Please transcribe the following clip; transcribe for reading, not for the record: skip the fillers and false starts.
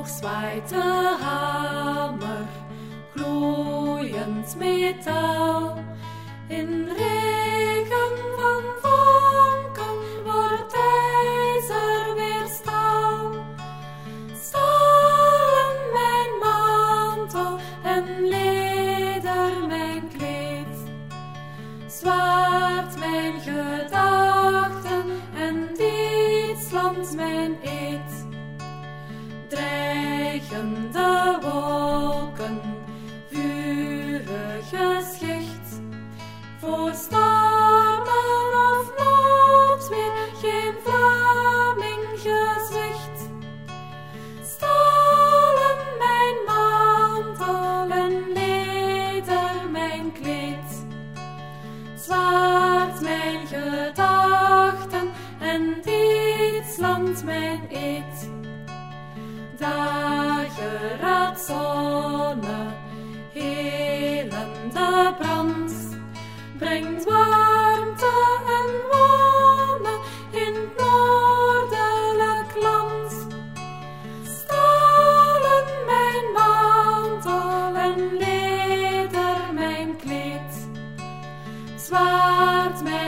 zwaait de hamer, gloeiend metaal. In regen van vonken wordt ijzer weer staal. Stalen mijn mantel en leder mijn kleed. Zwaard mijn gedachten en dit land mijn eed. Dreigende wolken, vurige schicht, voor stormen of noodweer geen Vlaming gezicht. Stalen mijn mantel en leder mijn kleed. Zwaard mijn gedachten en dit land mijn eed. Dageraad zonne, helende brand, brengt warmte en wonen in het noordelijk land. Stalen mijn mantel en leder mijn kleed. Zwaard mijn